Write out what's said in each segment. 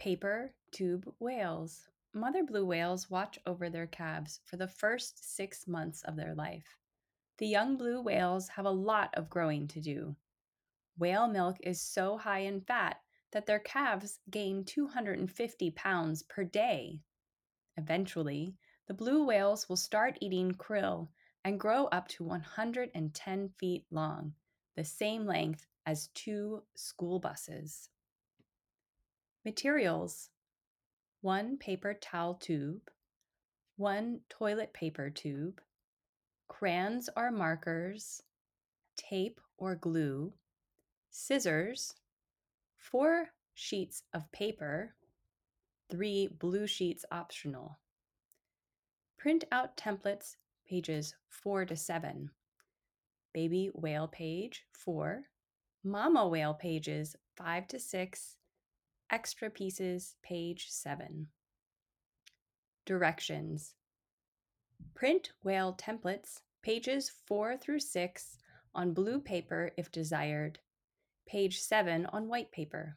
Paper tube whales. Mother blue whales watch over their calves for the first 6 months of their life. The young blue whales have a lot of growing to do. Whale milk is so high in fat that their calves gain 250 pounds per day. Eventually, the blue whales will start eating krill and grow up to 110 feet long, the same length as 2 school buses. Materials: 1 paper towel tube, 1 toilet paper tube, crayons or markers, tape or glue, scissors, 4 sheets of paper, 3 blue sheets optional. Print out templates pages 4 to 7. Baby whale page 4, mama whale pages 5 to 6, extra pieces page 7. Directions: print whale templates pages 4 through 6 on blue paper if desired, page 7 on white paper.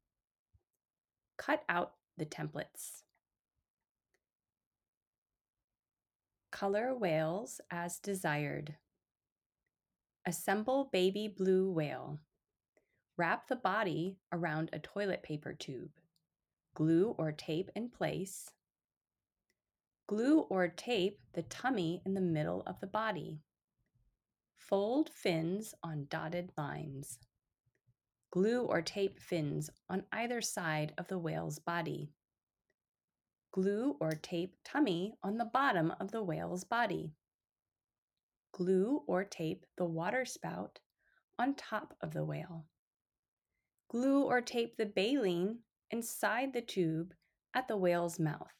Cut out the templates. Color whales as desired. Assemble baby blue whale. Wrap the body around a toilet paper tube. Glue or tape in place. Glue or tape the tummy in the middle of the body. Fold fins on dotted lines. Glue or tape fins on either side of the whale's body. Glue or tape tummy on the bottom of the whale's body. Glue or tape the water spout on top of the whale. Glue or tape the baleen inside the tube at the whale's mouth.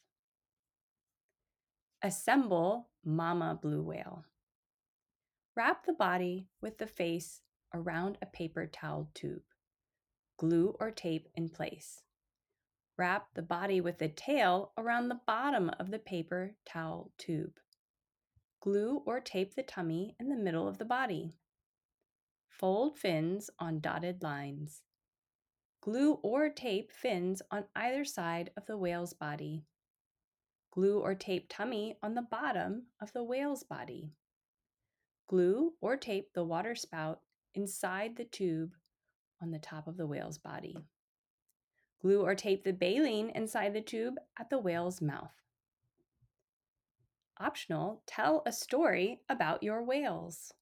Assemble mama blue whale. Wrap the body with the face around a paper towel tube. Glue or tape in place. Wrap the body with the tail around the bottom of the paper towel tube. Glue or tape the tummy in the middle of the body. Fold fins on dotted lines. Glue or tape fins on either side of the whale's body. Glue or tape tummy on the bottom of the whale's body. Glue or tape the water spout inside the tube on the top of the whale's body. Glue or tape the baleen inside the tube at the whale's mouth. Optional, tell a story about your whales.